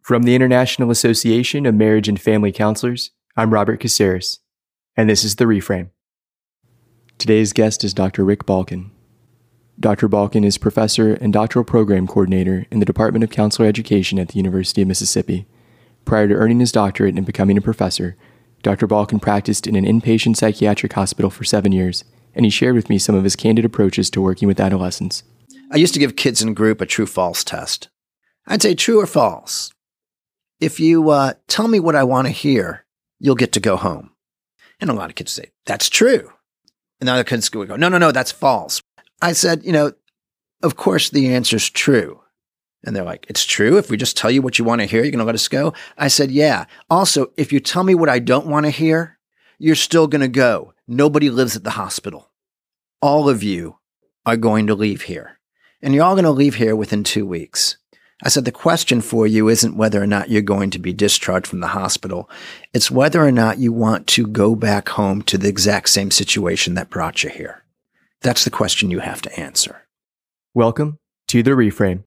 From the International Association of Marriage and Family Counselors, I'm Robert Caceres, and this is The Reframe. Today's guest is Dr. Rick Balkin. Dr. Balkin is professor and doctoral program coordinator in the Department of Counselor Education at the University of Mississippi. Prior to earning his doctorate and becoming a professor, Dr. Balkin practiced in an inpatient psychiatric hospital for 7 years, and he shared with me some of his candid approaches to working with adolescents. I used to give kids in group a true-false test. I'd say true or false. If you tell me what I want to hear, you'll get to go home. And a lot of kids say, that's true. And the other kids would go, no, that's false. I said, of course the answer's true. And they're like, it's true? If we just tell you what you want to hear, you're going to let us go? I said, yeah. Also, if you tell me what I don't want to hear, you're still going to go. Nobody lives at the hospital. All of you are going to leave here. And you're all going to leave here within 2 weeks. I said, the question for you isn't whether or not you're going to be discharged from the hospital. It's whether or not you want to go back home to the exact same situation that brought you here. That's the question you have to answer. Welcome to The Reframe.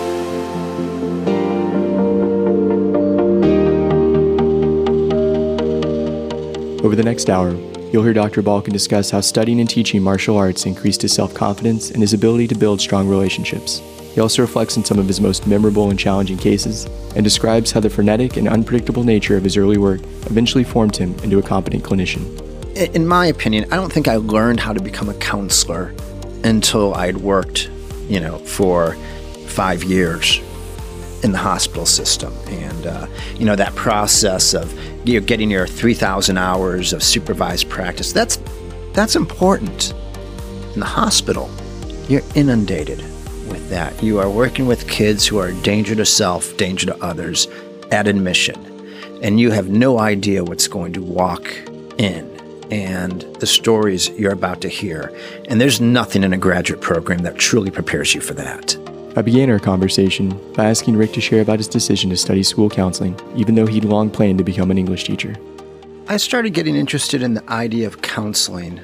Over the next hour, you'll hear Dr. Balkin discuss how studying and teaching martial arts increased his self-confidence and his ability to build strong relationships. He also reflects on some of his most memorable and challenging cases and describes how the frenetic and unpredictable nature of his early work eventually formed him into a competent clinician. In my opinion, I don't think I learned how to become a counselor until I'd worked, for 5 years in the hospital system. And, that process of getting your 3,000 hours of supervised practice, that's important. In the hospital, you're inundated with that. You are working with kids who are a danger to self, danger to others at admission. And you have no idea what's going to walk in and the stories you're about to hear. And there's nothing in a graduate program that truly prepares you for that. I began our conversation by asking Rick to share about his decision to study school counseling, even though he'd long planned to become an English teacher. I started getting interested in the idea of counseling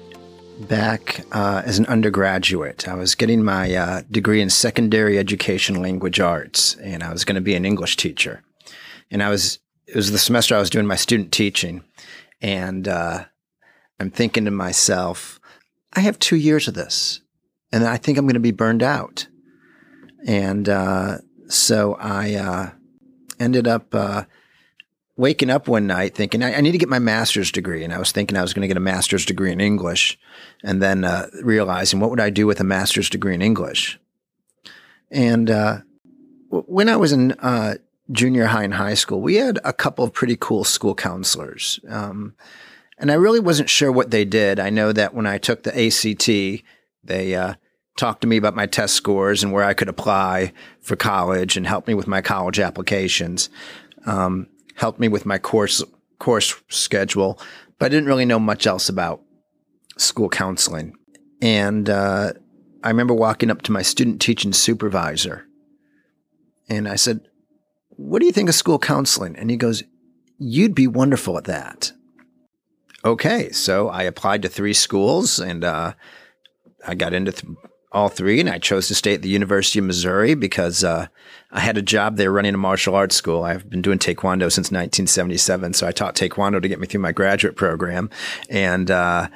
back as an undergraduate. I was getting my degree in secondary education language arts, and I was going to be an English teacher. And it was the semester I was doing my student teaching, and I'm thinking to myself, I have 2 years of this, and I think I'm going to be burned out. And so I ended up waking up one night thinking, I need to get my master's degree. And I was thinking I was going to get a master's degree in English, and then realizing, what would I do with a master's degree in English? And when I was in junior high and high school, we had a couple of pretty cool school counselors. And I really wasn't sure what they did. I know that when I took the ACT, they talked to me about my test scores and where I could apply for college and helped me with my college applications. Helped me with my course schedule, but I didn't really know much else about school counseling. And I remember walking up to my student teaching supervisor, and I said, what do you think of school counseling? And he goes, you'd be wonderful at that. Okay, so I applied to 3 schools, and I got into all 3, and I chose to stay at the University of Missouri because I had a job there running a martial arts school. I've been doing Taekwondo since 1977, so I taught Taekwondo to get me through my graduate program, and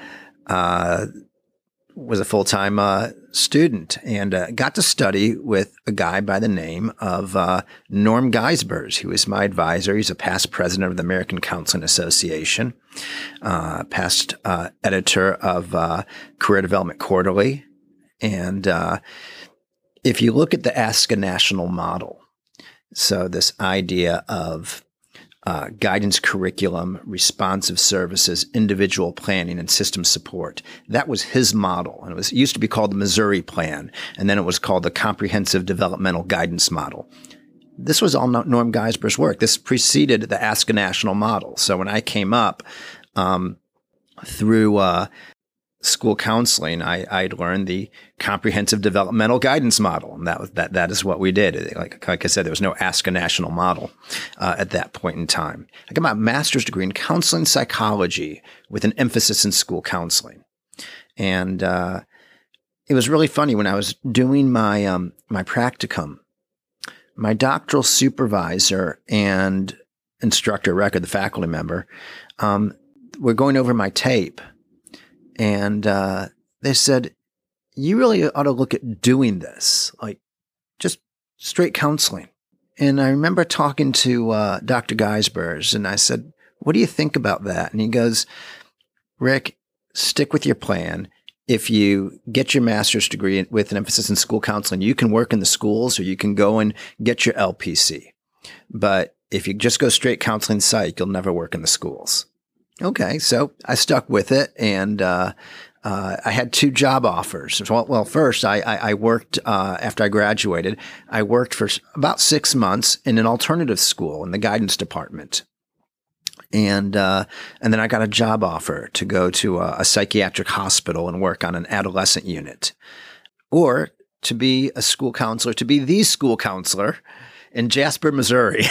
was a full-time student, and got to study with a guy by the name of Norm Geisbers. He was my advisor. He's a past president of the American Counseling Association, past editor of Career Development Quarterly. And if you look at the Ask a National model, so this idea of guidance curriculum, responsive services, individual planning, and system support, that was his model. And it used to be called the Missouri Plan, and then it was called the Comprehensive Developmental Guidance Model. This was all Norm Geisber's work. This preceded the Ask a National model. So when I came up through school counseling, I'd learned the comprehensive developmental guidance model, and that is what we did. Like I said, there was no Ask a National model at that point in time. I got my master's degree in counseling psychology with an emphasis in school counseling, and it was really funny when I was doing my my practicum. my doctoral supervisor and instructor record, the faculty member, were going over my tape, and they said, "You really ought to look at doing this, like just straight counseling." And I remember talking to Dr. Geisbers, and I said, "What do you think about that?" And he goes, "Rick, stick with your plan. If you get your master's degree with an emphasis in school counseling, you can work in the schools or you can go and get your LPC. But if you just go straight counseling psych, you'll never work in the schools." Okay, so I stuck with it, and I had 2 job offers. Well, first I worked after I graduated. I worked for about 6 months in an alternative school in the guidance department, and then I got a job offer to go to a psychiatric hospital and work on an adolescent unit, or to be a school counselor, to be the school counselor in Jasper, Missouri.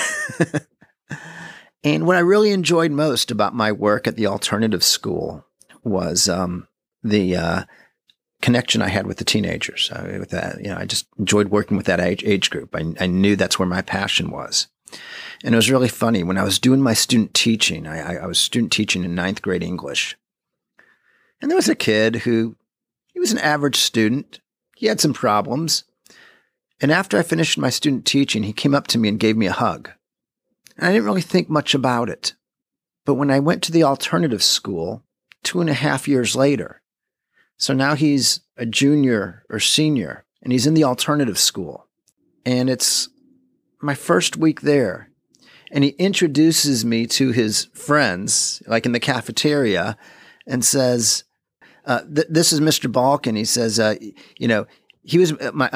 And what I really enjoyed most about my work at the alternative school was the connection I had with the teenagers. With that, I just enjoyed working with that age group. I knew that's where my passion was. And it was really funny. When I was doing my student teaching, I was student teaching in 9th grade English. And there was a kid he was an average student. He had some problems. And after I finished my student teaching, he came up to me and gave me a hug. And I didn't really think much about it. But when I went to the alternative school 2.5 years later, so now he's a junior or senior, and he's in the alternative school. And it's my first week there. And he introduces me to his friends, like in the cafeteria, and says, "This is Mr. Balkin." He says, he was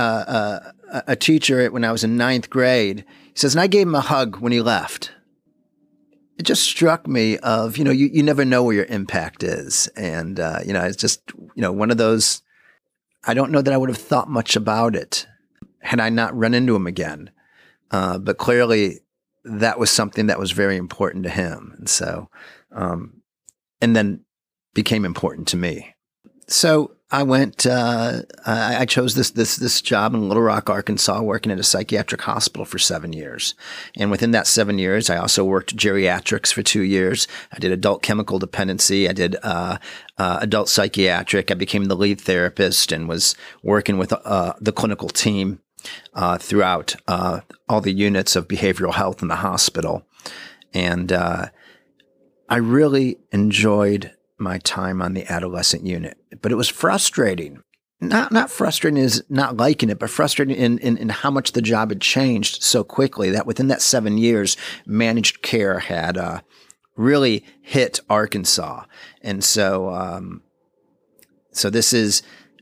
a teacher when I was in 9th grade. He says, and I gave him a hug when he left. It just struck me of, you never know where your impact is. And, it's just, one of those, I don't know that I would have thought much about it had I not run into him again. But clearly that was something that was very important to him. And so, and then became important to me. So I went, I chose this job in Little Rock, Arkansas, working at a psychiatric hospital for 7 years. And within that 7 years, I also worked geriatrics for 2 years. I did adult chemical dependency. I did adult psychiatric. I became the lead therapist and was working with the clinical team throughout all the units of behavioral health in the hospital. And I really enjoyed my time on the adolescent unit, but it was frustrating. Not frustrating is not liking it, but frustrating in how much the job had changed so quickly that within that 7 years, managed care had really hit Arkansas. And so, so this is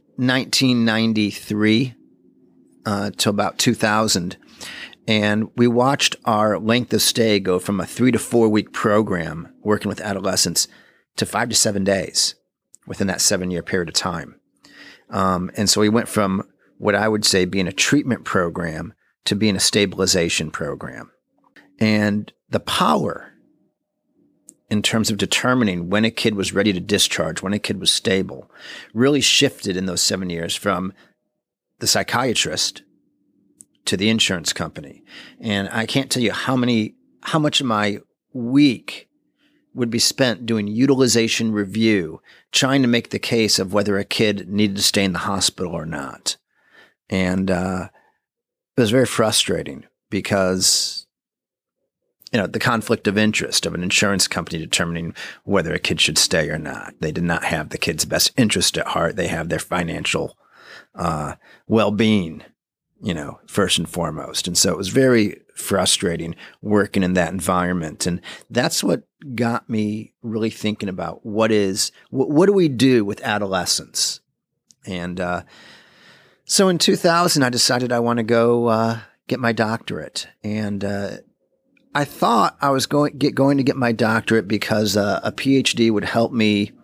1993 to about 2000. And we watched our length of stay go from a 3 to 4 week program working with adolescents to 5 to 7 days within that 7-year period of time. And so we went from what I would say being a treatment program to being a stabilization program. And the power in terms of determining when a kid was ready to discharge, when a kid was stable, really shifted in those 7 years from the psychiatrist to the insurance company. And I can't tell you how much of my week would be spent doing utilization review, trying to make the case of whether a kid needed to stay in the hospital or not. And it was very frustrating because, the conflict of interest of an insurance company determining whether a kid should stay or not. They did not have the kid's best interest at heart. They have their financial well-being, first and foremost. And so it was very frustrating working in that environment. And that's what got me really thinking about what do we do with adolescents? And so in 2000, I decided I want to go get my doctorate. And I thought I was going to get my doctorate because a PhD would help me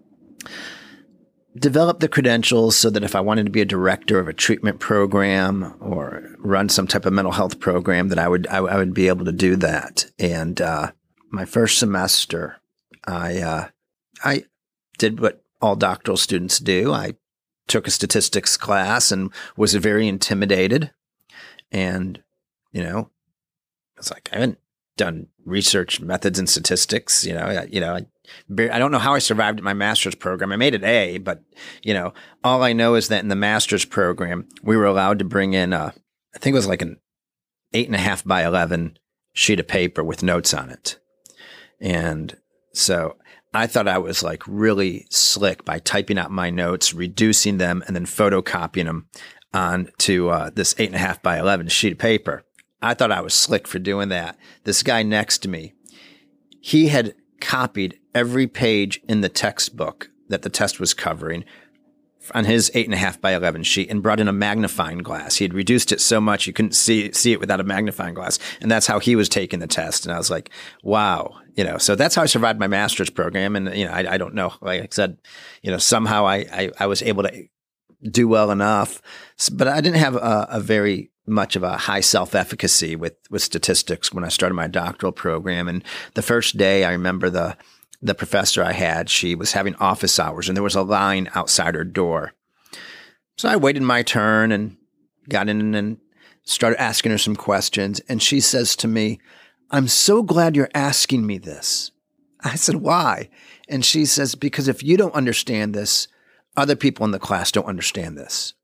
develop the credentials so that if I wanted to be a director of a treatment program or run some type of mental health program, that I would be able to do that. And my first semester, I did what all doctoral students do. I took a statistics class and was very intimidated. And It's like, I haven't done research methods and statistics, I don't know how I survived my master's program. I made an A, but, all I know is that in the master's program, we were allowed to bring in, I think it was like an 8.5 by 11 sheet of paper with notes on it. And so I thought I was like really slick by typing out my notes, reducing them, and then photocopying them onto this 8.5 by 11 sheet of paper. I thought I was slick for doing that. This guy next to me, he had copied every page in the textbook that the test was covering on his 8.5 by 11 sheet and brought in a magnifying glass. He had reduced it so much you couldn't see it without a magnifying glass. And that's how he was taking the test. And I was like, wow, so that's how I survived my master's program. And, I don't know, like I said, somehow I was able to do well enough, but I didn't have a very much of a high self-efficacy with statistics when I started my doctoral program. And the first day, I remember the professor I had, she was having office hours and there was a line outside her door. So I waited my turn and got in and started asking her some questions. And she says to me, "I'm so glad you're asking me this." I said, "Why?" And she says, "Because if you don't understand this, other people in the class don't understand this."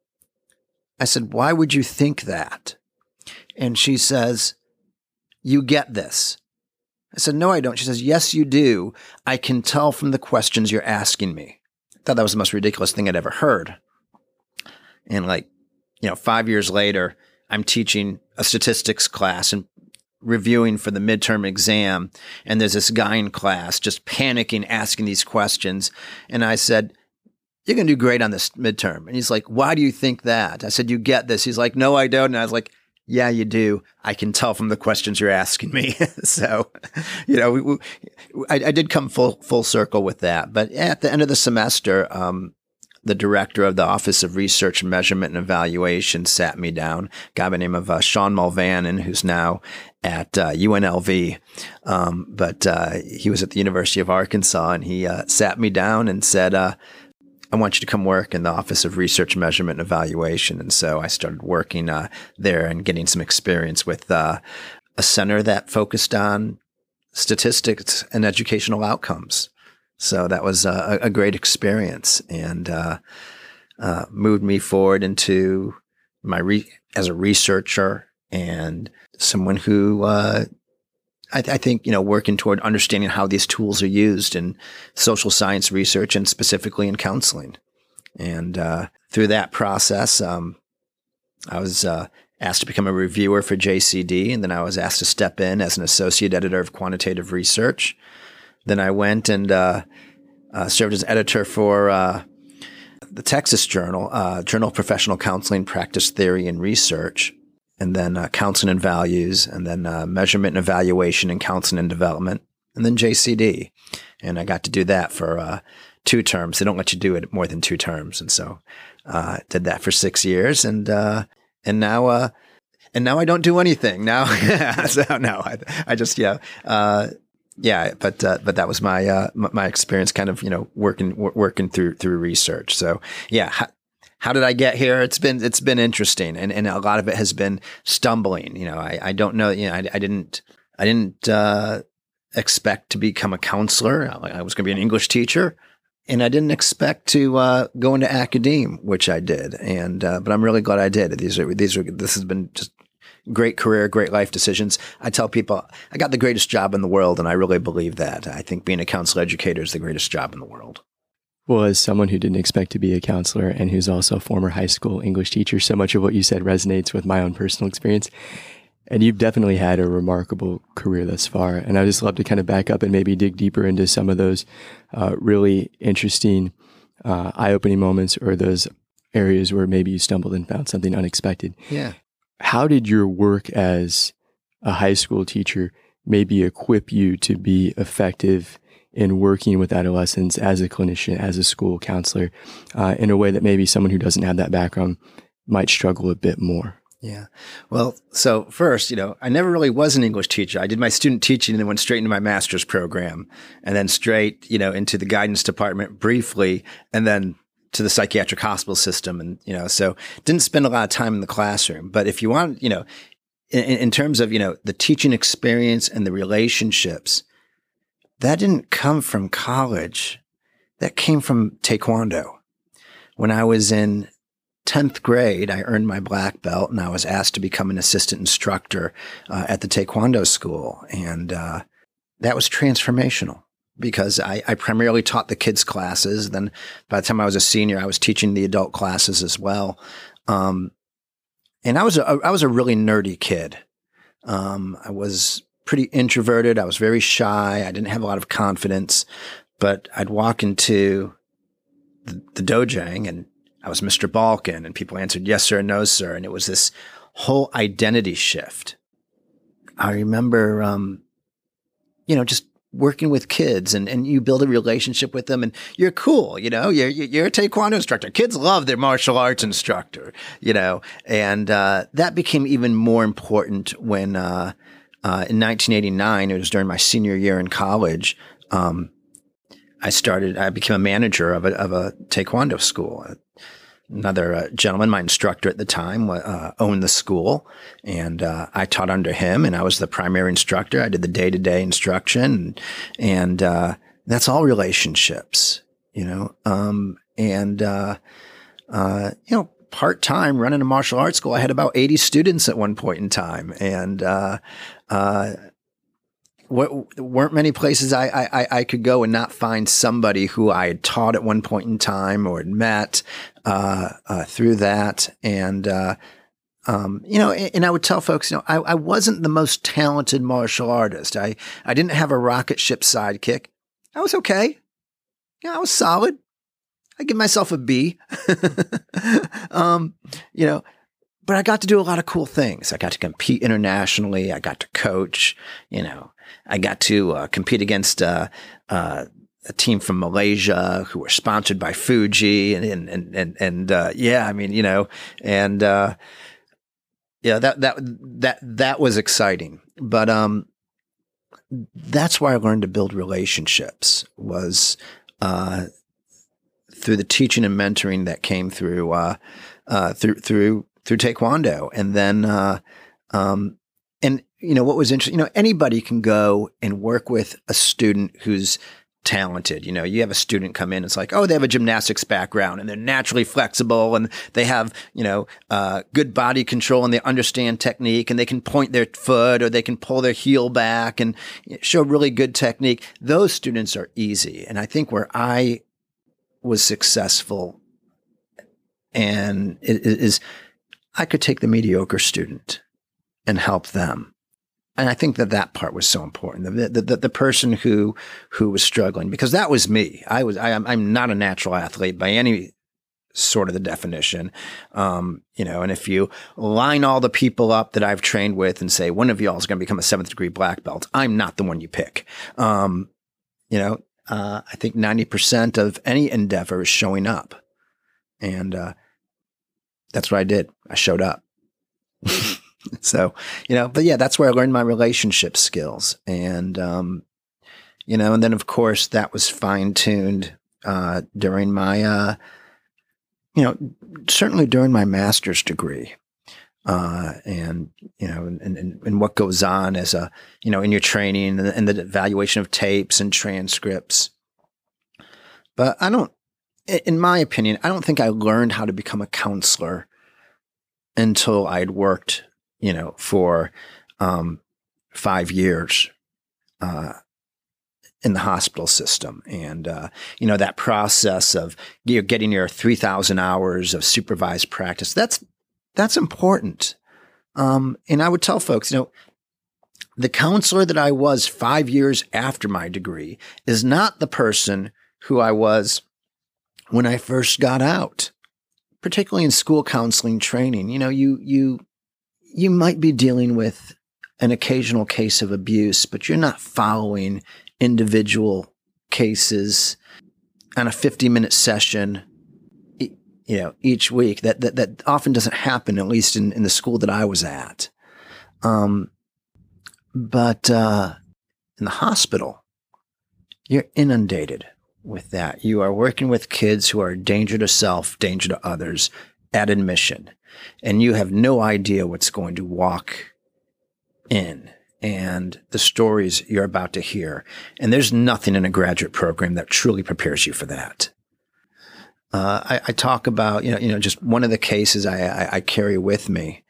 I said, "Why would you think that?" And she says, "You get this." I said, "No, I don't." She says, "Yes, you do. I can tell from the questions you're asking me." I thought that was the most ridiculous thing I'd ever heard. And 5 years later, I'm teaching a statistics class and reviewing for the midterm exam. And there's this guy in class just panicking, asking these questions. And I said, "You're going to do great on this midterm." And he's like, "Why do you think that?" I said, "You get this." He's like, "No, I don't." And I was like, "Yeah, you do. I can tell from the questions you're asking me." So, I did come full circle with that. But at the end of the semester, the director of the Office of Research, Measurement, and Evaluation sat me down, a guy by the name of Sean Mulvannon, who's now at UNLV. But he was at the University of Arkansas, and he sat me down and said, "I want you to come work in the Office of Research, Measurement, and Evaluation." And so I started working there and getting some experience with a center that focused on statistics and educational outcomes. So that was a great experience and moved me forward into as a researcher and someone who I think, working toward understanding how these tools are used in social science research and specifically in counseling. And through that process, I was asked to become a reviewer for JCD, and then I was asked to step in as an associate editor of quantitative research. Then I went and served as editor for the Texas Journal, Journal of Professional Counseling, Practice Theory, and Research. And then Counseling and Values, and then Measurement and Evaluation and Counseling and Development, and then JCD. And I got to do that for 2 terms. They don't let you do it more than 2 terms. And so did that for 6 years. And now I don't do anything now. So no, I just, but that was my experience kind of, working through research. So yeah. How did I get here? It's been interesting, and a lot of it has been stumbling. I don't know. I didn't expect to become a counselor. I was going to be an English teacher, and I didn't expect to go into academe, which I did. And but I'm really glad I did. This has been just great career, great life decisions. I tell people I got the greatest job in the world, and I really believe that. I think being a counselor educator is the greatest job in the world. Well, as someone who didn't expect to be a counselor and who's also a former high school English teacher, so much of what you said resonates with my own personal experience. And you've definitely had a remarkable career thus far. And I just love to kind of back up and maybe dig deeper into some of those really interesting, eye-opening moments, or those areas where maybe you stumbled and found something unexpected. Yeah. How did your work as a high school teacher maybe equip you to be effective in working with adolescents as a clinician, as a school counselor, in a way that maybe someone who doesn't have that background might struggle a bit more? Yeah. Well, so first, I never really was an English teacher. I did my student teaching and then went straight into my master's program, and then straight, into the guidance department briefly, and then to the psychiatric hospital system. And, so didn't spend a lot of time in the classroom. But if you want, in terms of, the teaching experience and the relationships, that didn't come from college. That came from Taekwondo. When I was in 10th grade, I earned my black belt, and I was asked to become an assistant instructor at the Taekwondo school. And that was transformational because I primarily taught the kids' classes. Then by the time I was a senior, I was teaching the adult classes as well. And I was a really nerdy kid. I was pretty introverted. I was very shy. I didn't have a lot of confidence, but I'd walk into the dojang and I was Mr. Balkin, and people answered yes, sir, no, sir. And it was this whole identity shift. I remember, just working with kids and you build a relationship with them and you're cool, you're a Taekwondo instructor. Kids love their martial arts instructor, and that became even more important when in 1989, it was during my senior year in college, I became a manager of a Taekwondo school. Another gentleman, my instructor at the time, owned the school, and I taught under him, and I was the primary instructor. I did the day-to-day instruction, and that's all relationships, part-time running a martial arts school. I had about 80 students at one point in time, and weren't many places I could go and not find somebody who I had taught at one point in time or had met through that. And, and I would tell folks, I wasn't the most talented martial artist. I didn't have a rocket ship sidekick. I was okay. I was solid. I give myself a B, but I got to do a lot of cool things. I got to compete internationally. I got to coach, I got to compete against a team from Malaysia who were sponsored by Fuji, that was exciting. But that's where I learned to build relationships was through the teaching and mentoring that came through Taekwondo, and then what was interesting, anybody can go and work with a student who's talented. You have a student come in, it's like, oh, they have a gymnastics background and they're naturally flexible and they have, good body control and they understand technique and they can point their foot or they can pull their heel back and show really good technique. Those students are easy. And I think where I was successful and it is I could take the mediocre student and help them. And I think that part was so important. The person who was struggling, because that was me. I'm not a natural athlete by any sort of the definition. And if you line all the people up that I've trained with and say, one of y'all is going to become a 7th degree black belt, I'm not the one you pick. I think 90% of any endeavor is showing up. And, that's what I did. I showed up. So, but yeah, that's where I learned my relationship skills. And, and then of course that was fine tuned, during my, certainly during my master's degree. And what goes on as in your training and the evaluation of tapes and transcripts. But in my opinion, I don't think I learned how to become a counselor until I'd worked, for 5 years in the hospital system. And, that process of getting your 3,000 hours of supervised practice, that's important. And I would tell folks, the counselor that I was 5 years after my degree is not the person who I was when I first got out, particularly in school counseling training. You might be dealing with an occasional case of abuse, but you're not following individual cases on a 50-minute session, each week. That often doesn't happen, at least in the school that I was at. But in the hospital, you're inundated with that. You are working with kids who are a danger to self, danger to others at admission. And you have no idea what's going to walk in and the stories you're about to hear. And there's nothing in a graduate program that truly prepares you for that. I talk about, just one of the cases I carry with me.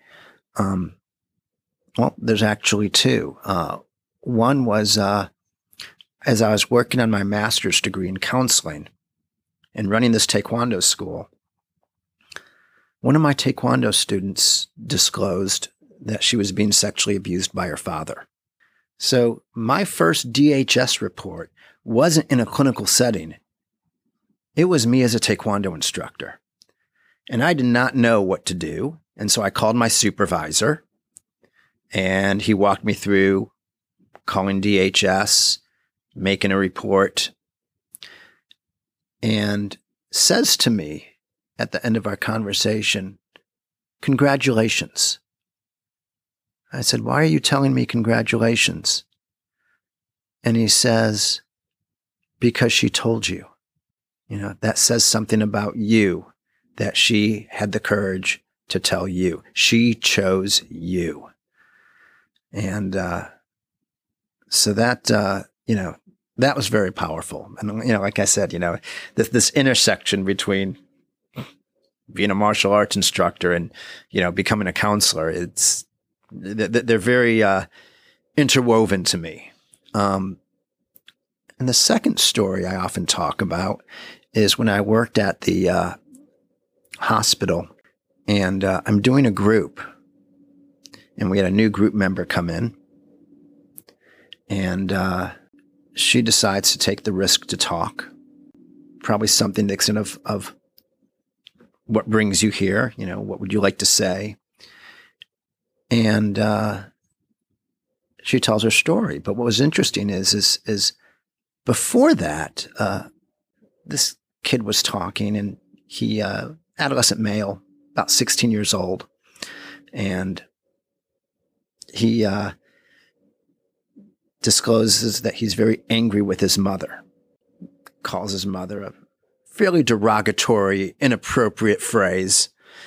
Well, there's actually two. One was, as I was working on my master's degree in counseling and running this Taekwondo school, one of my Taekwondo students disclosed that she was being sexually abused by her father. So my first DHS report wasn't in a clinical setting. It was me as a Taekwondo instructor. And I did not know what to do. And so I called my supervisor, and he walked me through calling DHS, making a report, and says to me at the end of our conversation, "Congratulations." I said, "Why are you telling me congratulations?" And he says, "Because she told you. That says something about you, that she had the courage to tell you. She chose you." And so that, that was very powerful. And, like I said, this intersection between being a martial arts instructor and, becoming a counselor, they're very interwoven to me. And the second story I often talk about is when I worked at the hospital, and I'm doing a group, and we had a new group member come in, and she decides to take the risk to talk, probably something to the extent of what brings you here, what would you like to say? And she tells her story. But what was interesting is before that, this kid was talking, and he, adolescent male, about 16 years old, and he discloses that he's very angry with his mother, calls his mother a fairly derogatory, inappropriate phrase.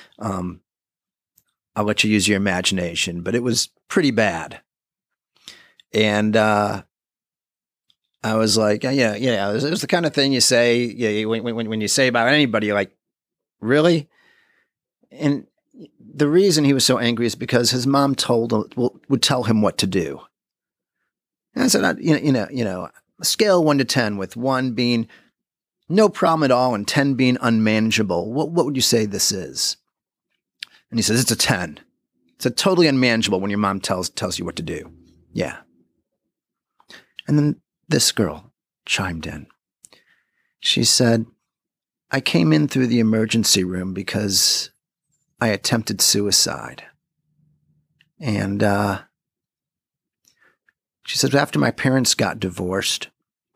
I'll let you use your imagination, but it was pretty bad. And I was like, yeah, it was the kind of thing you say, when you say about anybody, like, really? And the reason he was so angry is because his mom would tell him what to do. And I said, a scale 1 to 10, with 1 being no problem at all and 10 being unmanageable. What would you say this is? And he says, it's a 10. It's a totally unmanageable when your mom tells you what to do. Yeah. And then this girl chimed in. She said, I came in through the emergency room because I attempted suicide. And she said, after my parents got divorced,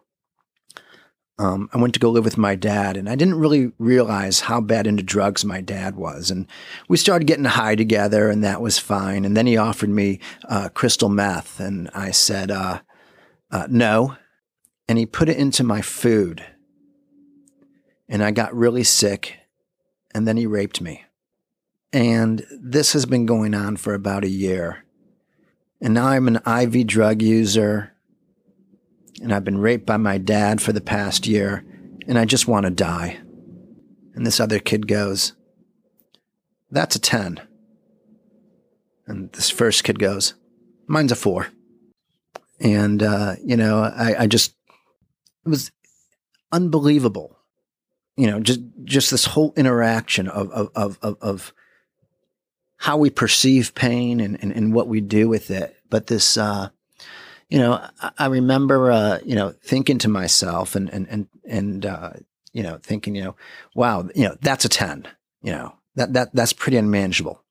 I went to go live with my dad, and I didn't really realize how bad into drugs my dad was. And we started getting high together, and that was fine. And then he offered me crystal meth, and I said, no. And he put it into my food, and I got really sick, and then he raped me. And this has been going on for about a year. And now I'm an IV drug user, and I've been raped by my dad for the past year, and I just want to die. And this other kid goes, that's a 10. And this first kid goes, mine's a 4. And, I just, it was unbelievable. Just this whole interaction of how we perceive pain and what we do with it. But this, I remember, thinking to myself and thinking, wow, that's a 10, that's pretty unmanageable.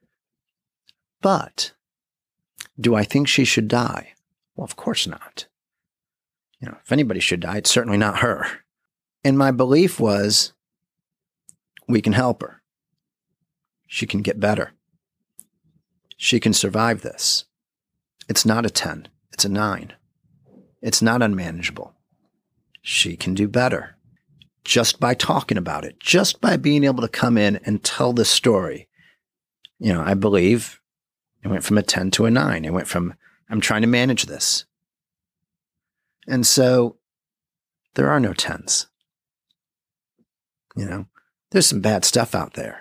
But do I think she should die? Well, of course not. If anybody should die, it's certainly not her. And my belief was, we can help her. She can get better. She can survive this. It's not a 10. It's a 9. It's not unmanageable. She can do better. Just by talking about it, just by being able to come in and tell the story. I believe it went from a 10 to a 9. It went from I'm trying to manage this. And so there are no 10s. There's some bad stuff out there.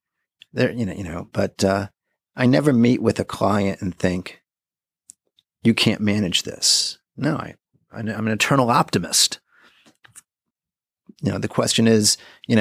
But I never meet with a client and think, you can't manage this. No, I'm an eternal optimist. The question is,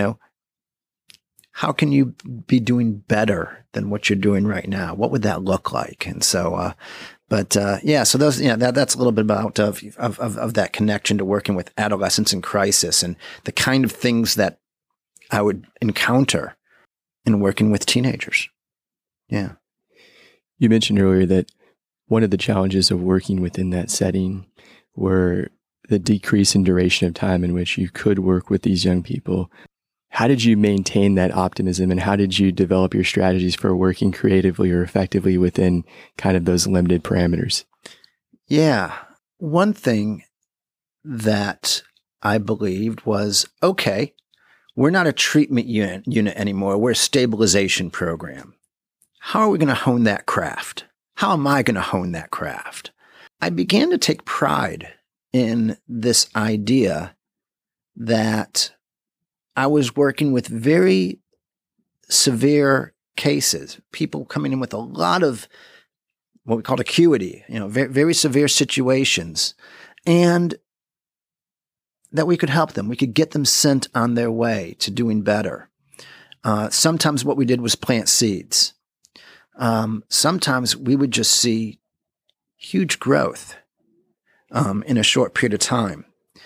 how can you be doing better than what you're doing right now? What would that look like? And so, so those, that's a little bit about of that connection to working with adolescents in crisis and the kind of things that I would encounter in working with teenagers. Yeah. You mentioned earlier that one of the challenges of working within that setting were the decrease in duration of time in which you could work with these young people. How did you maintain that optimism, and how did you develop your strategies for working creatively or effectively within kind of those limited parameters? Yeah. One thing that I believed was, okay, we're not a treatment unit anymore. We're a stabilization program. How are we going to hone that craft? How am I going to hone that craft? I began to take pride in this idea that I was working with very severe cases, people coming in with a lot of what we call acuity, very, very severe situations, and that we could help them. We could get them sent on their way to doing better. Sometimes what we did was plant seeds. Sometimes we would just see huge growth in a short period of time.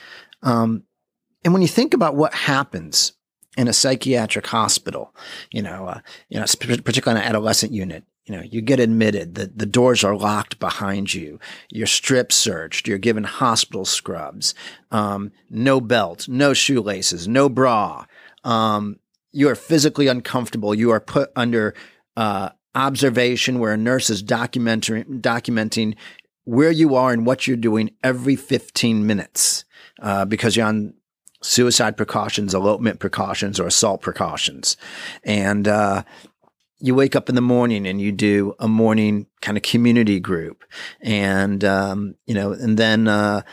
And when you think about what happens in a psychiatric hospital, particularly in an adolescent unit, you get admitted, the doors are locked behind you, you're strip searched, you're given hospital scrubs, no belt, no shoelaces, no bra. You are physically uncomfortable. You are put under observation where a nurse is documenting where you are and what you're doing every 15 minutes because you're on suicide precautions, elopement precautions, or assault precautions. And you wake up in the morning and you do a morning kind of community group. And, then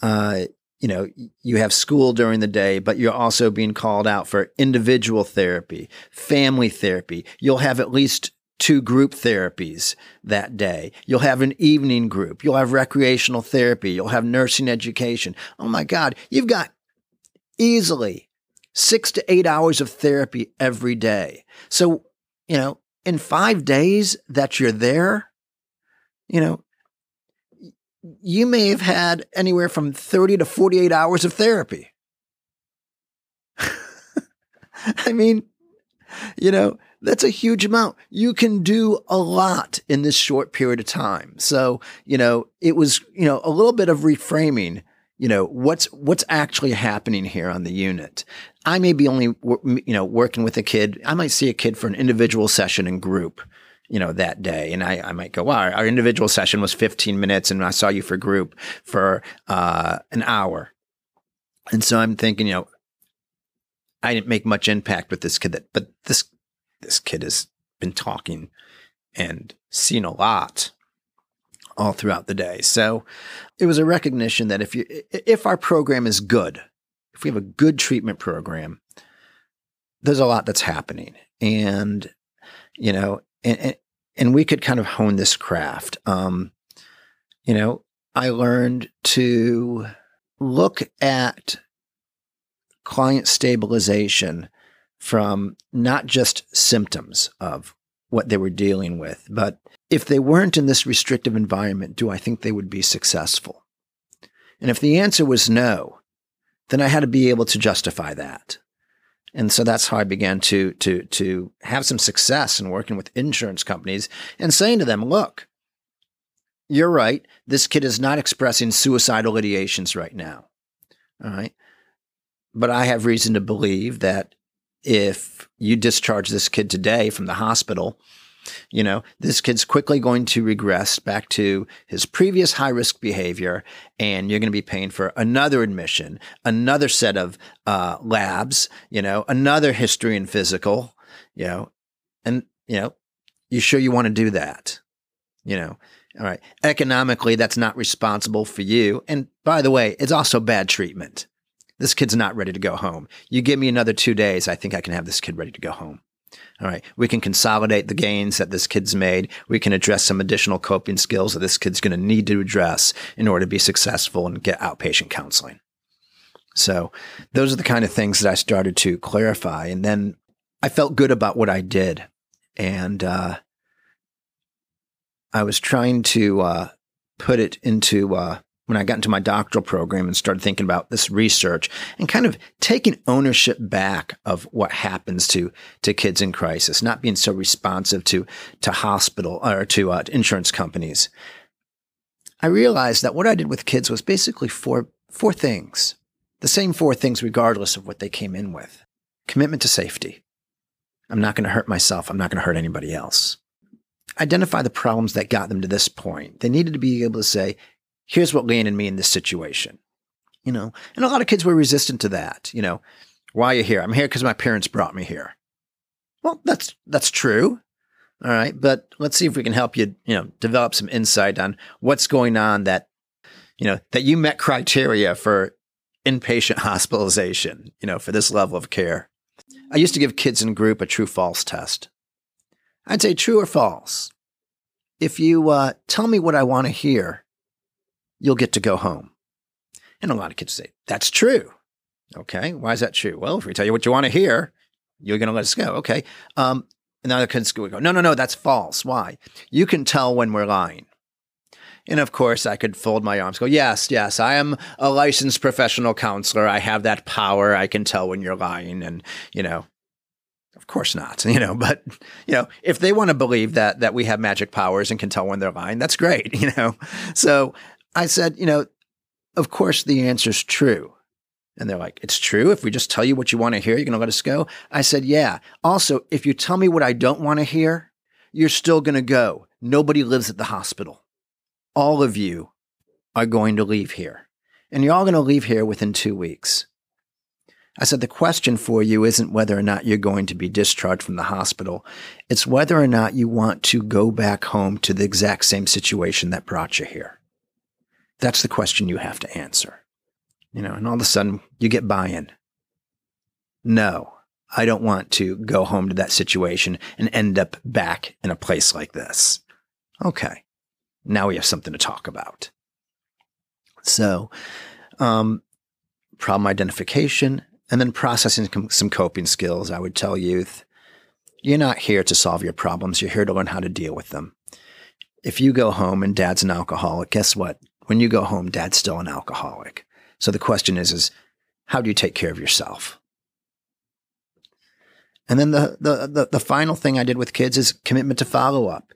you have school during the day, but you're also being called out for individual therapy, family therapy. You'll have at least 2 group therapies that day. You'll have an evening group. You'll have recreational therapy. You'll have nursing education. Oh my God, you've got easily 6 to 8 hours of therapy every day. So, in 5 days that you're there, you may have had anywhere from 30 to 48 hours of therapy. I mean, that's a huge amount. You can do a lot in this short period of time. So, it was, a little bit of reframing, what's actually happening here on the unit. I may be only, working with a kid. I might see a kid for an individual session and group, that day. And I might go, wow, our individual session was 15 minutes and I saw you for group for an hour. And so I'm thinking, I didn't make much impact with this kid, but this kid has been talking and seen a lot all throughout the day. So it was a recognition that if our program is good, if we have a good treatment program, there's a lot that's happening. And, and we could kind of hone this craft. I learned to look at client stabilization from not just symptoms of what they were dealing with, but if they weren't in this restrictive environment, do I think they would be successful? And if the answer was no, then I had to be able to justify that. And so that's how I began to have some success in working with insurance companies and saying to them, look, you're right. This kid is not expressing suicidal ideations right now. All right. But I have reason to believe that if you discharge this kid today from the hospital, this kid's quickly going to regress back to his previous high-risk behavior, and you're going to be paying for another admission, another set of labs, another history and physical, and, you sure you want to do that? All right. Economically, that's not responsible for you. And by the way, it's also bad treatment. This kid's not ready to go home. You give me another 2 days, I think I can have this kid ready to go home. All right. We can consolidate the gains that this kid's made. We can address some additional coping skills that this kid's going to need to address in order to be successful and get outpatient counseling. So those are the kind of things that I started to clarify. And then I felt good about what I did. And I was trying to put it into when I got into my doctoral program and started thinking about this research and kind of taking ownership back of what happens to kids in crisis, not being so responsive to hospital or to insurance companies. I realized that what I did with kids was basically four things, the same 4 things regardless of what they came in with. Commitment to safety. I'm not going to hurt myself. I'm not going to hurt anybody else. Identify the problems that got them to this point. They needed to be able to say, here's what landed me in this situation. And a lot of kids were resistant to that. Why are you here? I'm here because my parents brought me here. Well, that's true. All right. But let's see if we can help you, develop some insight on what's going on that you met criteria for inpatient hospitalization, for this level of care. I used to give kids in group a true-false test. I'd say true or false. If you tell me what I want to hear, you'll get to go home. And a lot of kids say, that's true. Okay, why is that true? Well, if we tell you what you want to hear, you're going to let us go. Okay. And the other kids would go, no, that's false. Why? You can tell when we're lying. And of course, I could fold my arms, go, yes, I am a licensed professional counselor. I have that power. I can tell when you're lying. And, of course not, but, if they want to believe that we have magic powers and can tell when they're lying, that's great, So I said, of course the answer is true. And they're like, it's true? If we just tell you what you want to hear, you're going to let us go? I said, yeah. Also, if you tell me what I don't want to hear, you're still going to go. Nobody lives at the hospital. All of you are going to leave here. And you're all going to leave here within 2 weeks. I said, the question for you isn't whether or not you're going to be discharged from the hospital. It's whether or not you want to go back home to the exact same situation that brought you here. That's the question you have to answer. And all of a sudden you get buy-in. No, I don't want to go home to that situation and end up back in a place like this. Okay. Now we have something to talk about. So, problem identification and then processing some coping skills. I would tell youth, you're not here to solve your problems. You're here to learn how to deal with them. If you go home and dad's an alcoholic, guess what? When you go home, dad's still an alcoholic. So the question is how do you take care of yourself? And then the final thing I did with kids is commitment to follow-up.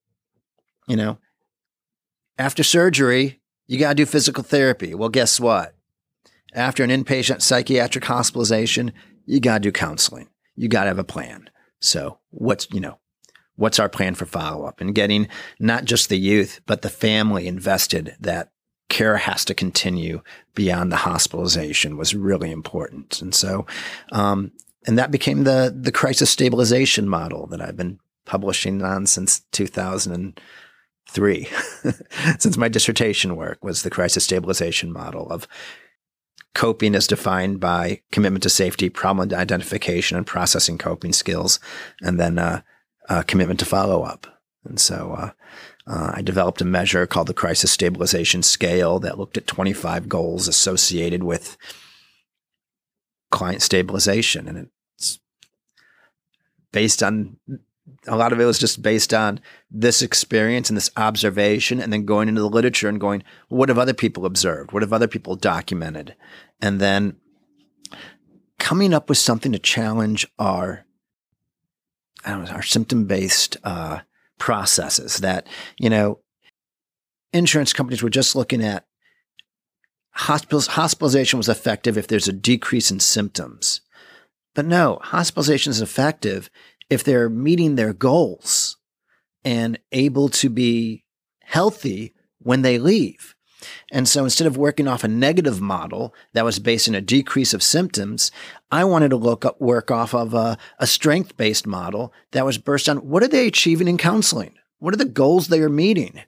After surgery, you got to do physical therapy. Well, guess what? After an inpatient psychiatric hospitalization, you got to do counseling. You got to have a plan. So what's our plan for follow-up? And getting not just the youth, but the family invested that care has to continue beyond the hospitalization was really important. And so, and that became the crisis stabilization model that I've been publishing on since 2003. Since my dissertation work was the crisis stabilization model of coping as defined by commitment to safety, problem identification, and processing coping skills, and then commitment to follow-up. And so I developed a measure called the Crisis Stabilization Scale that looked at 25 goals associated with client stabilization. And it's based on a lot of it was just based on this experience and this observation, and then going into the literature and going, what have other people observed? What have other people documented? And then coming up with something to challenge our symptom-based processes that, insurance companies were just looking at hospitalization was effective if there's a decrease in symptoms. But no, hospitalization is effective if they're meeting their goals and able to be healthy when they leave. And so instead of working off a negative model that was based on a decrease of symptoms, I wanted to work off of a strength-based model that was based on what are they achieving in counseling? What are the goals they are meeting?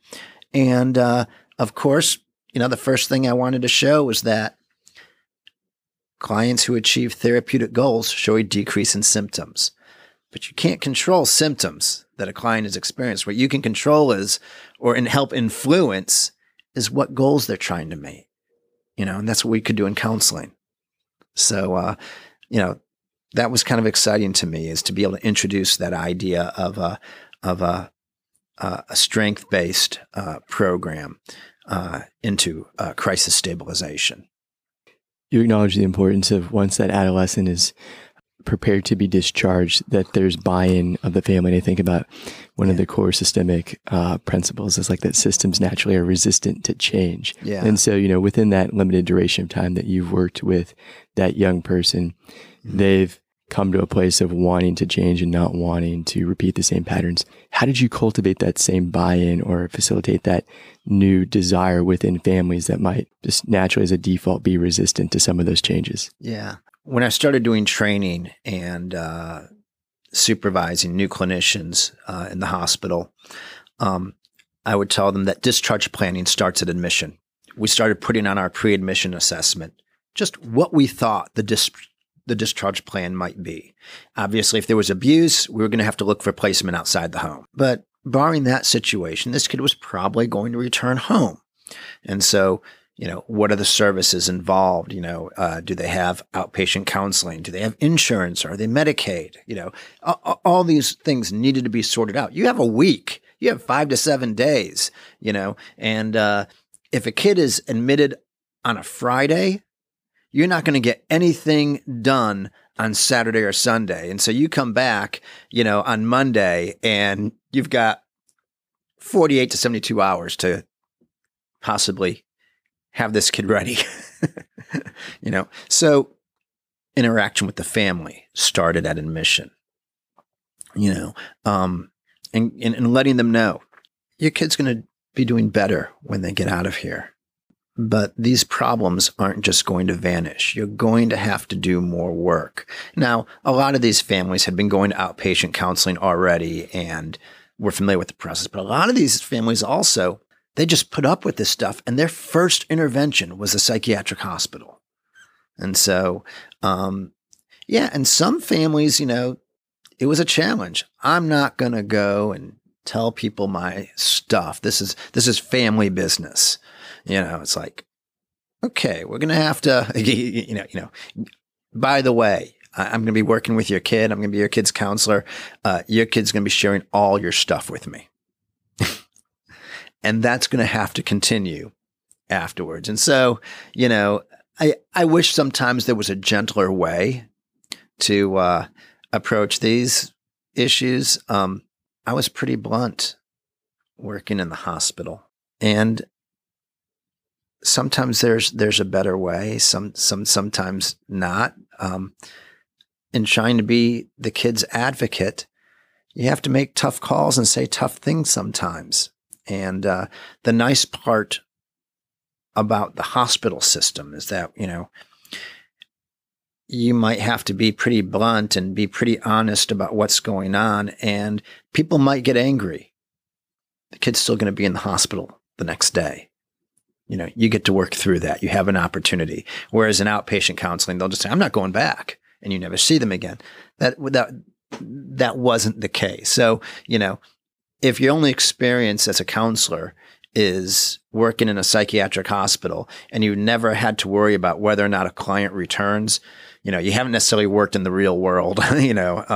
And of course, the first thing I wanted to show was that clients who achieve therapeutic goals show a decrease in symptoms. But you can't control symptoms that a client has experienced. What you can control and help influence is what goals they're trying to make. And that's what we could do in counseling. So, that was kind of exciting to me, is to be able to introduce that idea of a strength-based program into crisis stabilization. You acknowledge the importance of, once that adolescent is prepared to be discharged, that there's buy-in of the family. And I think about one of the core systemic principles is like that systems naturally are resistant to change. Yeah. And so, within that limited duration of time that you've worked with that young person, they've come to a place of wanting to change and not wanting to repeat the same patterns. How did you cultivate that same buy-in or facilitate that new desire within families that might just naturally as a default be resistant to some of those changes? Yeah. When I started doing training and supervising new clinicians in the hospital, I would tell them that discharge planning starts at admission. We started putting on our pre-admission assessment just what we thought the discharge plan might be. Obviously, if there was abuse, we were going to have to look for placement outside the home. But barring that situation, this kid was probably going to return home. And so, what are the services involved? Do they have outpatient counseling? Do they have insurance? Are they Medicaid? All these things needed to be sorted out. You have a week. You have 5 to 7 days, and if a kid is admitted on a Friday, you're not going to get anything done on Saturday or Sunday. And so you come back, on Monday, and you've got 48 to 72 hours to possibly have this kid ready. So interaction with the family started at admission, and letting them know your kid's going to be doing better when they get out of here. But these problems aren't just going to vanish. You're going to have to do more work. Now, a lot of these families had been going to outpatient counseling already and were familiar with the process. But a lot of these families also, they just put up with this stuff. And their first intervention was a psychiatric hospital. And so, and some families, it was a challenge. I'm not going to go and tell people my stuff. This is family business. It's like, okay, we're going to have to, by the way, I'm going to be working with your kid. I'm going to be your kid's counselor. Your kid's going to be sharing all your stuff with me. And that's going to have to continue afterwards. And so, I wish sometimes there was a gentler way to approach these issues. I was pretty blunt working in the hospital, and sometimes there's a better way, sometimes not. In trying to be the kid's advocate, you have to make tough calls and say tough things sometimes. And the nice part about the hospital system is that, you might have to be pretty blunt and be pretty honest about what's going on, and people might get angry. The kid's still going to be in the hospital the next day. You get to work through that. You have an opportunity. Whereas in outpatient counseling, they'll just say, I'm not going back, and you never see them again. That wasn't the case. So, if your only experience as a counselor is working in a psychiatric hospital and you never had to worry about whether or not a client returns, you haven't necessarily worked in the real world, certainly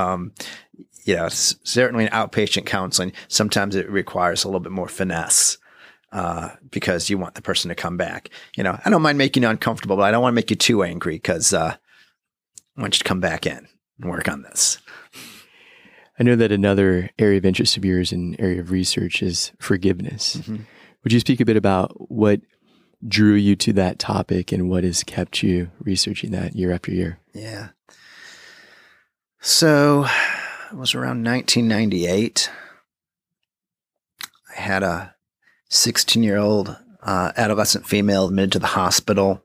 in outpatient counseling, sometimes it requires a little bit more finesse. Because you want the person to come back. I don't mind making you uncomfortable, but I don't want to make you too angry because I want you to come back in and work on this. I know that another area of interest of yours and area of research is forgiveness. Mm-hmm. Would you speak a bit about what drew you to that topic and what has kept you researching that year after year? Yeah. So it was around 1998. I had a 16-year-old adolescent female admitted to the hospital.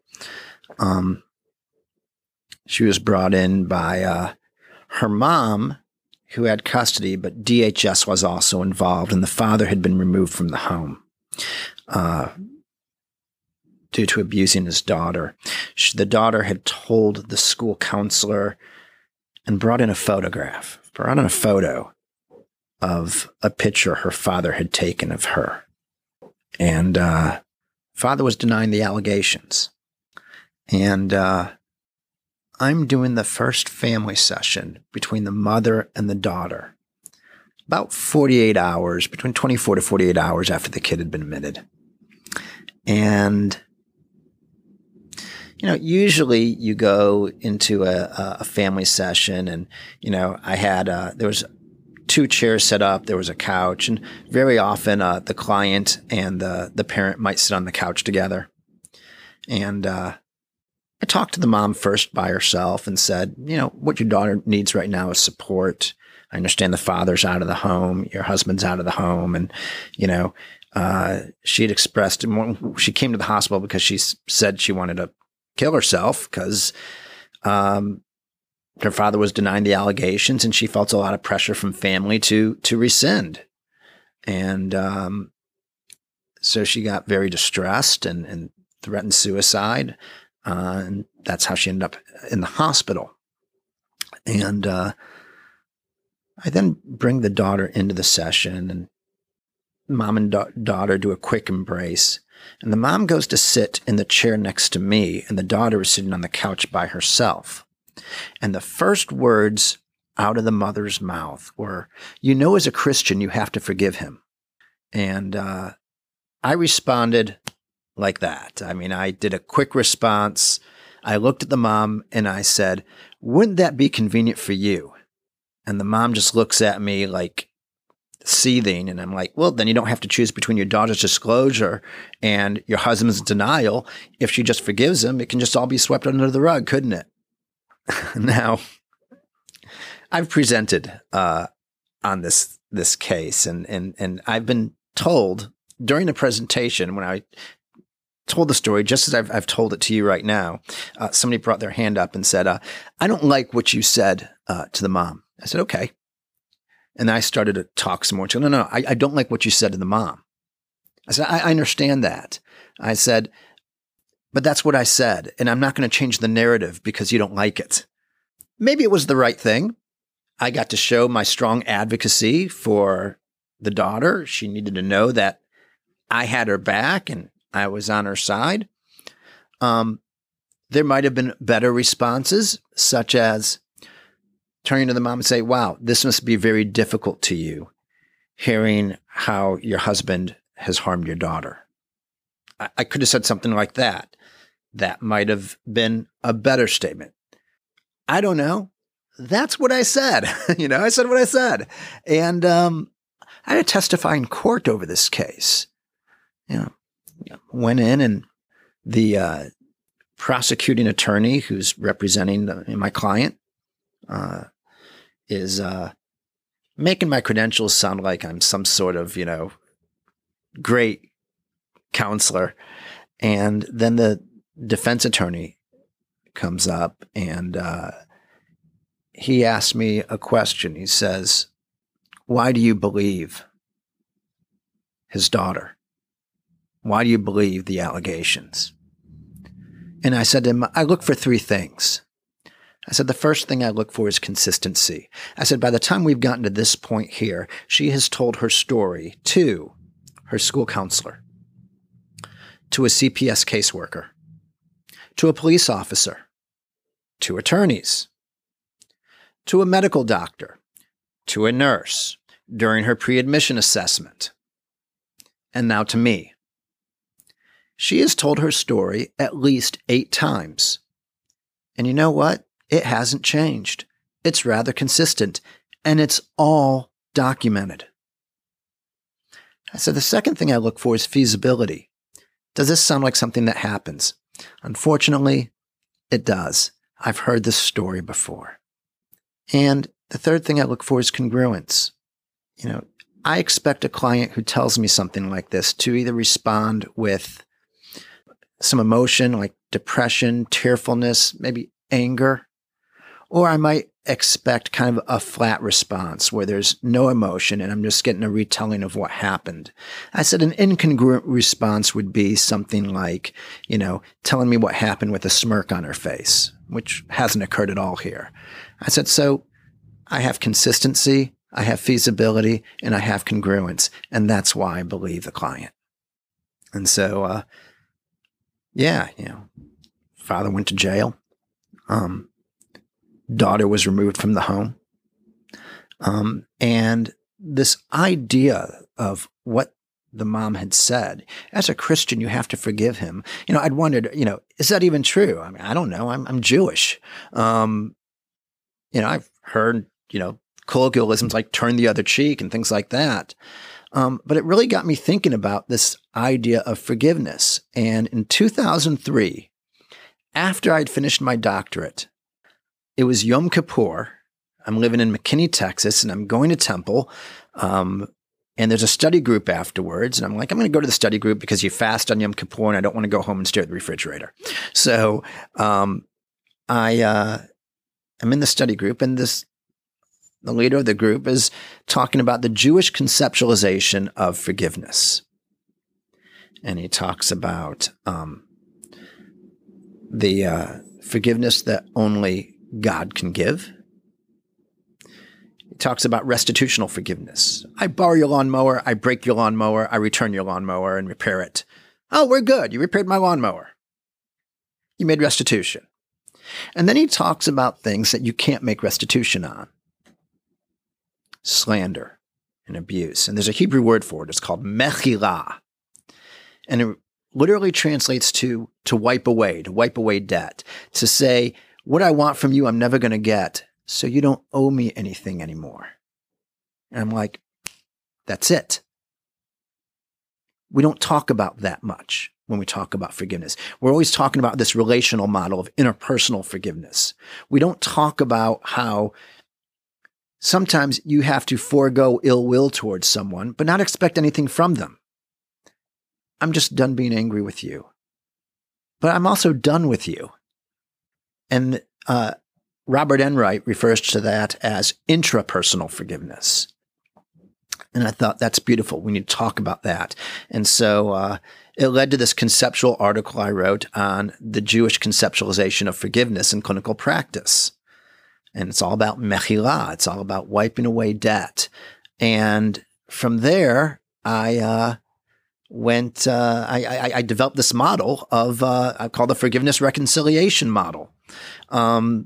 She was brought in by her mom, who had custody, but DHS was also involved, and the father had been removed from the home. due to abusing his daughter. The daughter had told the school counselor and brought in a photo of a picture her father had taken of her. And father was denying the allegations. And I'm doing the first family session between the mother and the daughter, about 48 hours, between 24 to 48 hours after the kid had been admitted. And usually you go into a family session and, I had, there was 2 chairs set up, there was a couch, and very often the client and the parent might sit on the couch together. And I talked to the mom first by herself and said, what your daughter needs right now is support. I understand the father's out of the home, your husband's out of the home. And, she had expressed, she came to the hospital because she said she wanted to kill herself because her father was denying the allegations, and she felt a lot of pressure from family to rescind. And so she got very distressed and threatened suicide. And that's how she ended up in the hospital. And I then bring the daughter into the session, and mom and daughter do a quick embrace. And the mom goes to sit in the chair next to me, and the daughter is sitting on the couch by herself. And the first words out of the mother's mouth were, as a Christian, you have to forgive him. And I responded like that. I mean, I did a quick response. I looked at the mom and I said, wouldn't that be convenient for you? And the mom just looks at me like seething. And I'm like, well, then you don't have to choose between your daughter's disclosure and your husband's denial. If she just forgives him, it can just all be swept under the rug, couldn't it? Now, I've presented on this case, and I've been told during the presentation, when I told the story, just as I've told it to you right now, somebody brought their hand up and said, I don't like what you said to the mom. I said, okay. And I started to talk some more. No, I don't like what you said to the mom. I said, I understand that. I said, but that's what I said, and I'm not going to change the narrative because you don't like it. Maybe it was the right thing. I got to show my strong advocacy for the daughter. She needed to know that I had her back and I was on her side. There might have been better responses, such as turning to the mom and say, wow, this must be very difficult to you, hearing how your husband has harmed your daughter. I could have said something like that. That might have been a better statement. I don't know. That's what I said. I said what I said. And I had to testify in court over this case. Went in, and the prosecuting attorney who's representing my client is making my credentials sound like I'm some sort of, great counselor. And then the defense attorney comes up, and he asked me a question. He says, why do you believe his daughter? Why do you believe the allegations? And I said to him, I look for 3 things. I said, the first thing I look for is consistency. I said, by the time we've gotten to this point here, she has told her story to her school counselor, to a CPS caseworker, to a police officer, to attorneys, to a medical doctor, to a nurse during her pre-admission assessment, and now to me. She has told her story at least 8 times. And you know what? It hasn't changed. It's rather consistent, and it's all documented. I said, the second thing I look for is feasibility. Does this sound like something that happens? Unfortunately, it does. I've heard this story before. And the third thing I look for is congruence. I expect a client who tells me something like this to either respond with some emotion like depression, tearfulness, maybe anger, or I might expect kind of a flat response where there's no emotion and I'm just getting a retelling of what happened. I said an incongruent response would be something like, telling me what happened with a smirk on her face, which hasn't occurred at all here. I said, so I have consistency, I have feasibility, and I have congruence. And that's why I believe the client. And so, father went to jail. Daughter was removed from the home. And this idea of what the mom had said, as a Christian, you have to forgive him. I'd wondered, is that even true? I mean, I don't know. I'm Jewish. I've heard, colloquialisms like turn the other cheek and things like that. But it really got me thinking about this idea of forgiveness. And in 2003, after I'd finished my doctorate, it was Yom Kippur. I'm living in McKinney, Texas, and I'm going to temple. And there's a study group afterwards. And I'm like, I'm going to go to the study group because you fast on Yom Kippur and I don't want to go home and stare at the refrigerator. So I'm in the study group, and the leader of the group is talking about the Jewish conceptualization of forgiveness. And he talks about the forgiveness that only God can give. He talks about restitutional forgiveness. I borrow your lawnmower, I break your lawnmower, I return your lawnmower and repair it. Oh, we're good. You repaired my lawnmower. You made restitution. And then he talks about things that you can't make restitution on. Slander and abuse. And there's a Hebrew word for it. It's called mechilah. And it literally translates to wipe away debt. To say, what I want from you, I'm never going to get, so you don't owe me anything anymore. And I'm like, that's it. We don't talk about that much when we talk about forgiveness. We're always talking about this relational model of interpersonal forgiveness. We don't talk about how sometimes you have to forego ill will towards someone, but not expect anything from them. I'm just done being angry with you. But I'm also done with you. And Robert Enright refers to that as intrapersonal forgiveness. And I thought, that's beautiful. We need to talk about that. And so it led to this conceptual article I wrote on the Jewish conceptualization of forgiveness in clinical practice. And it's all about mechilah. It's all about wiping away debt. And from there, I developed this model of, I call the forgiveness reconciliation model. I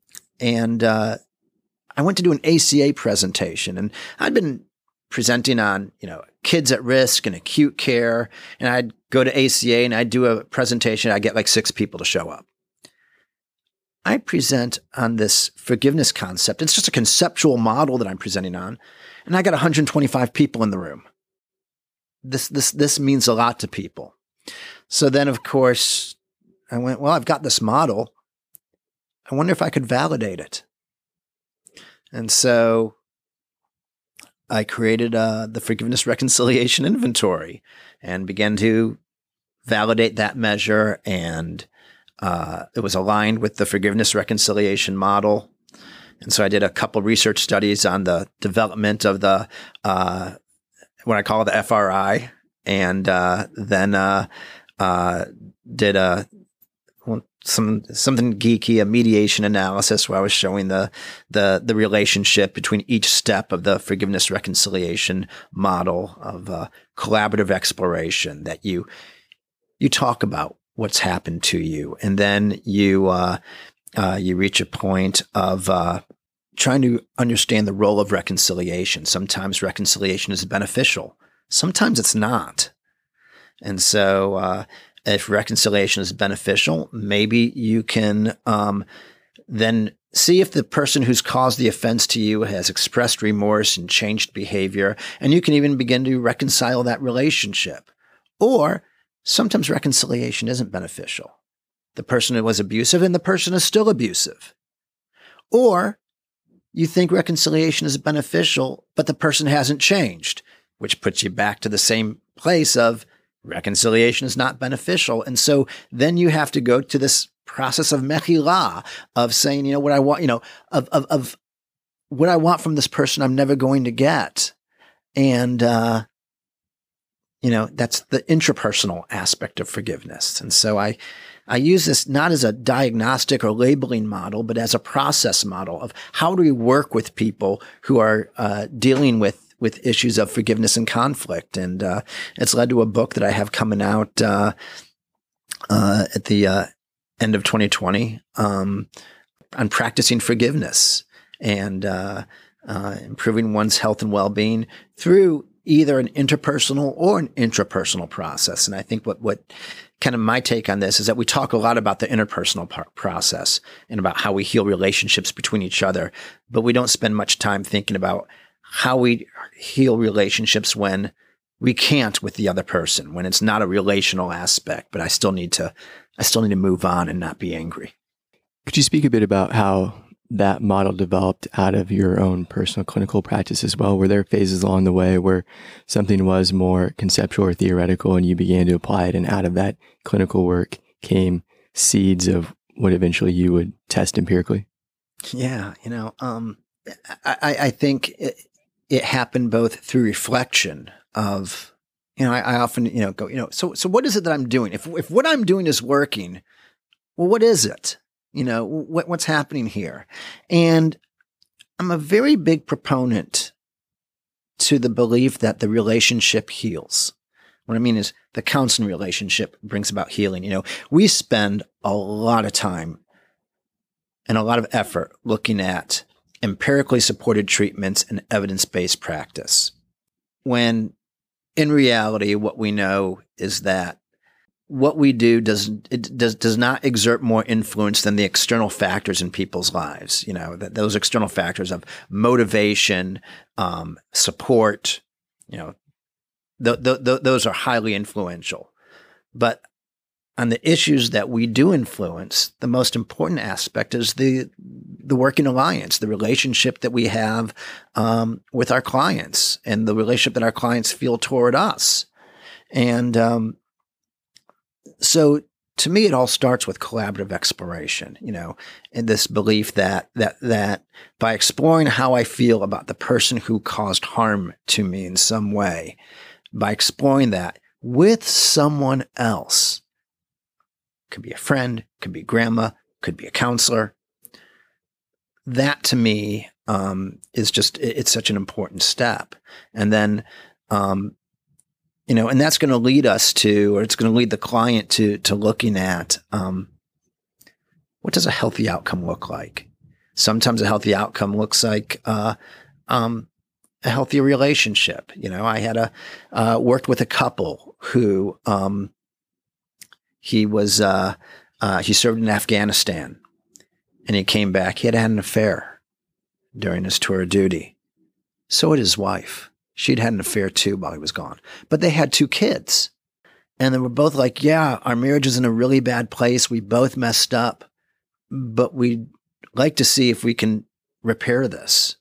went to do an ACA presentation, and I'd been presenting on, kids at risk and acute care. And I'd go to ACA and I'd do a presentation. I'd get like 6 people to show up. I present on this forgiveness concept. It's just a conceptual model that I'm presenting on. And I got 125 people in the room. This means a lot to people. So then, of course, I went, well, I've got this model. I wonder if I could validate it. And so I created the Forgiveness Reconciliation Inventory and began to validate that measure. And it was aligned with the Forgiveness Reconciliation Model. And so I did a couple research studies on the development of the what I call the FRI, and then did something geeky, a mediation analysis where I was showing the relationship between each step of the forgiveness reconciliation model of collaborative exploration, that you talk about what's happened to you, and then you reach a point of trying to understand the role of reconciliation. Sometimes reconciliation is beneficial. Sometimes it's not. And so if reconciliation is beneficial, maybe you can then see if the person who's caused the offense to you has expressed remorse and changed behavior, and you can even begin to reconcile that relationship. Or sometimes reconciliation isn't beneficial. The person was abusive and the person is still abusive. Or you think reconciliation is beneficial, but the person hasn't changed, which puts you back to the same place of reconciliation is not beneficial. And so then you have to go to this process of mechilah, of saying, what I want, of what I want from this person I'm never going to get. And, that's the intrapersonal aspect of forgiveness. And so I use this not as a diagnostic or labeling model, but as a process model of how do we work with people who are dealing with issues of forgiveness and conflict. And it's led to a book that I have coming out at the end of 2020 on practicing forgiveness and improving one's health and well-being through either an interpersonal or an intrapersonal process. And I think what kind of my take on this is that we talk a lot about the interpersonal process and about how we heal relationships between each other, but we don't spend much time thinking about how we heal relationships when we can't with the other person, when it's not a relational aspect, but I still need to move on and not be angry. Could you speak a bit about how that model developed out of your own personal clinical practice as well? Were there phases along the way where something was more conceptual or theoretical and you began to apply it, and out of that clinical work came seeds of what eventually you would test empirically? Yeah, I think it happened both through reflection of, I often, go, so what is it that I'm doing? If what I'm doing is working, well, what is it? What's happening here? And I'm a very big proponent to the belief that the relationship heals. What I mean is the counseling relationship brings about healing. We spend a lot of time and a lot of effort looking at empirically supported treatments and evidence-based practice, when in reality, what we know is that what we do does not exert more influence than the external factors in people's lives. That those external factors of motivation, support, those are highly influential. But on the issues that we do influence, the most important aspect is the working alliance, the relationship that we have with our clients, and the relationship that our clients feel toward us. And so to me, it all starts with collaborative exploration, and this belief that by exploring how I feel about the person who caused harm to me in some way, by exploring that with someone else, could be a friend, could be grandma, could be a counselor. That to me is just, it's such an important step. And then, and that's going to lead us to, or it's going to lead the client to looking at what does a healthy outcome look like? Sometimes a healthy outcome looks like a healthy relationship. I had worked with a couple who he served in Afghanistan, and he came back. He had had an affair during his tour of duty. So had his wife. She'd had an affair too while he was gone. But they had 2 kids. And they were both like, yeah, our marriage is in a really bad place. We both messed up, but we'd like to see if we can repair this.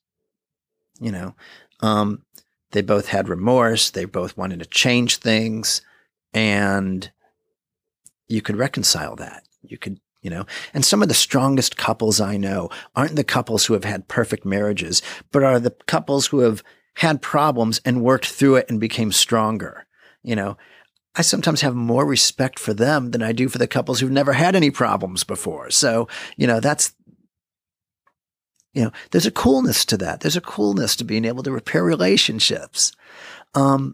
They both had remorse. They both wanted to change things, and you could reconcile that. You could, and some of the strongest couples I know aren't the couples who have had perfect marriages, but are the couples who have had problems and worked through it and became stronger. I sometimes have more respect for them than I do for the couples who've never had any problems before. So, that's, there's a coolness to that. There's a coolness to being able to repair relationships. And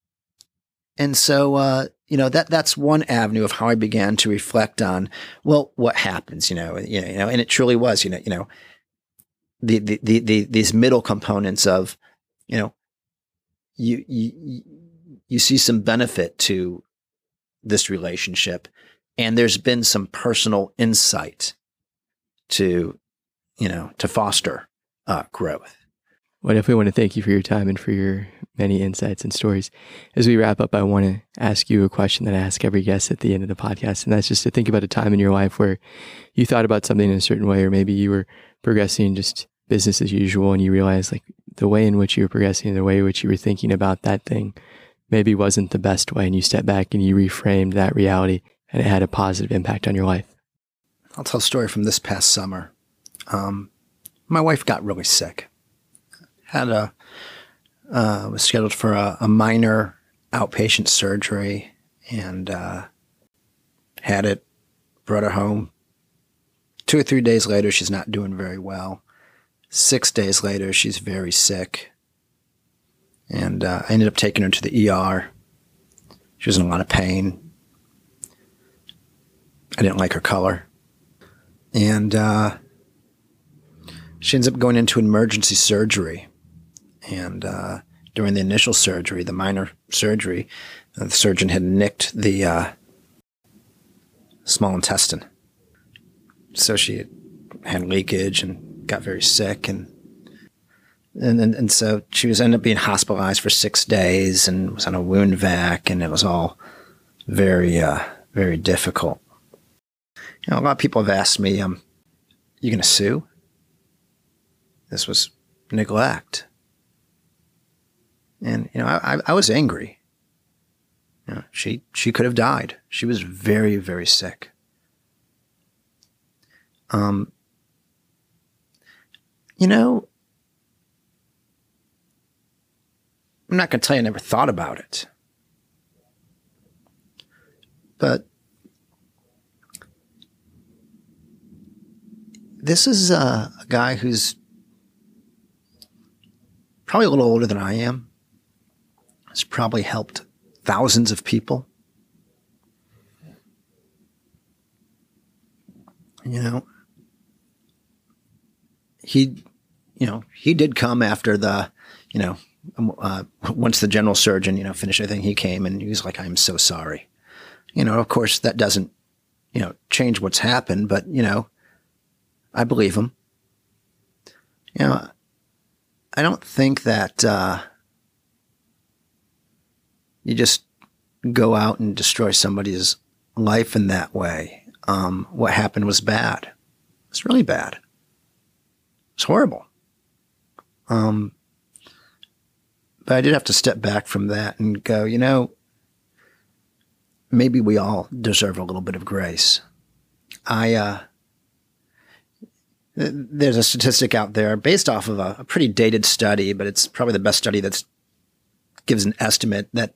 so, that's one avenue of how I began to reflect on, well, what happens, and it truly was, these middle components of, you see some benefit to this relationship, and there's been some personal insight to foster growth. Well, I definitely want to thank you for your time and for your many insights and stories. As we wrap up, I want to ask you a question that I ask every guest at the end of the podcast, and that's just to think about a time in your life where you thought about something in a certain way, or maybe you were progressing just business as usual, and you realized like the way in which you were progressing, the way in which you were thinking about that thing maybe wasn't the best way, and you stepped back and you reframed that reality, and it had a positive impact on your life. I'll tell a story from this past summer. My wife got really sick. Was scheduled for a minor outpatient surgery and had it, brought her home. 2 or 3 days later, she's not doing very well. 6 days later, she's very sick. And I ended up taking her to the ER. She was in a lot of pain. I didn't like her color. And she ends up going into emergency surgery. And during the initial surgery, the minor surgery, the surgeon had nicked the small intestine. So she had leakage and got very sick. And so she ended up being hospitalized for 6 days and was on a wound vac. And it was all very, very difficult. A lot of people have asked me, you going to sue? This was neglect. And, I was angry. She could have died. She was very, very sick. I'm not going to tell you I never thought about it. But this is a guy who's probably a little older than I am. Has probably helped thousands of people. He did come after the, once the general surgeon, finished everything, he came and he was like, "I'm so sorry." Of course that doesn't, change what's happened, but, I believe him. I don't think that, you just go out and destroy somebody's life in that way. What happened was bad. It's really bad. It's horrible. But I did have to step back from that and go, maybe we all deserve a little bit of grace. There's a statistic out there based off of a pretty dated study, but it's probably the best study that gives an estimate that,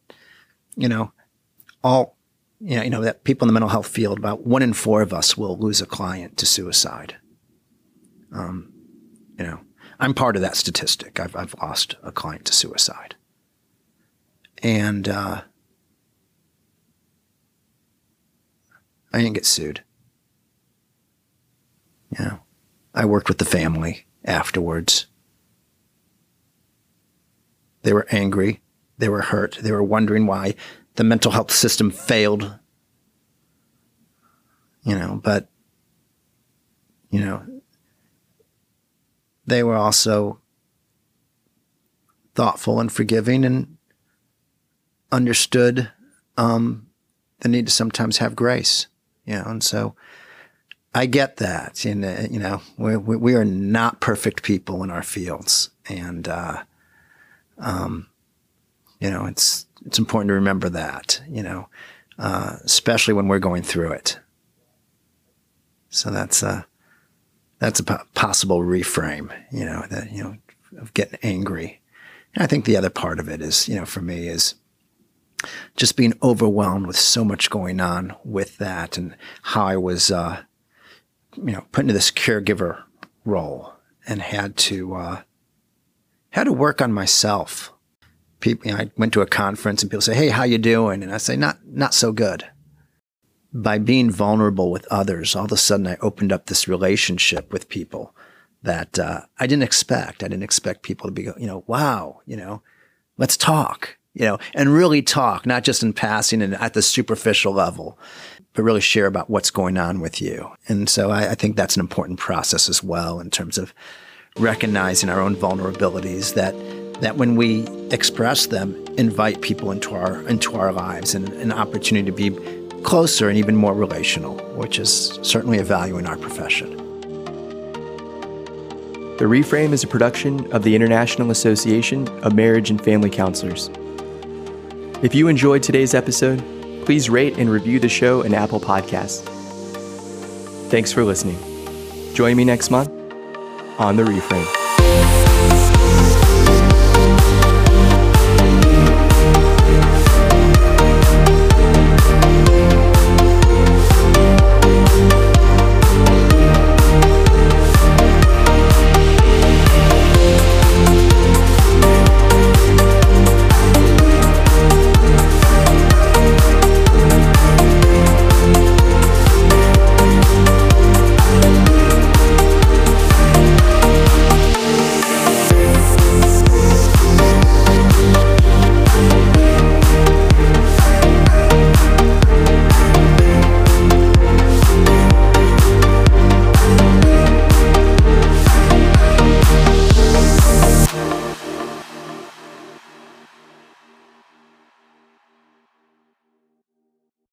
that people in the mental health field, about 1 in 4 of us will lose a client to suicide. I'm part of that statistic. I've lost a client to suicide. And I didn't get sued. I worked with the family afterwards. They were angry. They were hurt. They were wondering why the mental health system failed. But, they were also thoughtful and forgiving and understood the need to sometimes have grace. And so I get that. And, we are not perfect people in our fields. And, it's important to remember that, especially when we're going through it. So that's a possible reframe, of getting angry. And I think the other part of it is, for me is just being overwhelmed with so much going on with that and how I was, put into this caregiver role and had to work on myself. People, I went to a conference and people say, "Hey, how you doing?" And I say, not so good. By being vulnerable with others, all of a sudden I opened up this relationship with people that I didn't expect. I didn't expect people to be, wow, let's talk, and really talk, not just in passing and at the superficial level, but really share about what's going on with you. And so I think that's an important process as well in terms of recognizing our own vulnerabilities, that when we express them, invite people into our lives and an opportunity to be closer and even more relational, which is certainly a value in our profession. The Reframe is a production of the International Association of Marriage and Family Counselors. If you enjoyed today's episode, please rate and review the show in Apple Podcasts. Thanks for listening. Join me next month on The Reframe.